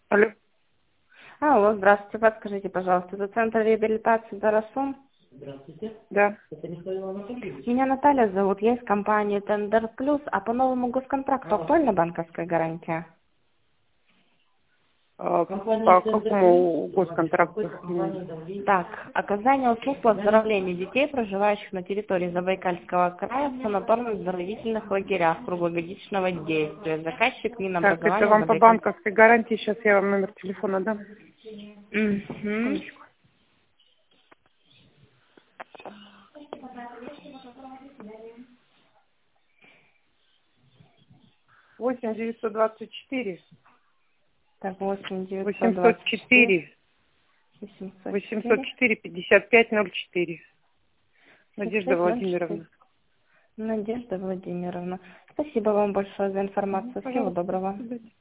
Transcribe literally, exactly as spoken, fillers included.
Алло. Алло, здравствуйте. Подскажите, пожалуйста, это центр реабилитации Дарасун? Да. Меня Наталья зовут, я из компании Тендер Плюс, а по новому госконтракту актуальна банковская гарантия? А, по какому госконтракту? Так, оказание услуг по оздоровлению детей, проживающих на территории Забайкальского края в санаторно-оздоровительных лагерях круглогодичного действия. Заказчик Так, это Минобразования вам по Забайкальского. банковской гарантии. Сейчас я вам номер телефона дам. Угу. Секундочку. восемь девятьсот двадцать четыре Так, восемь девятьсот восемьсот двадцать четыре четыре восемьсот восемьсот четыре четыре пятьдесят пять ноль четыре. шестьдесят Надежда пять ноль четыре. Владимировна. Надежда Владимировна. Спасибо вам большое за Мгм, информацию. Всего пожалуйста, до доброго. свидания.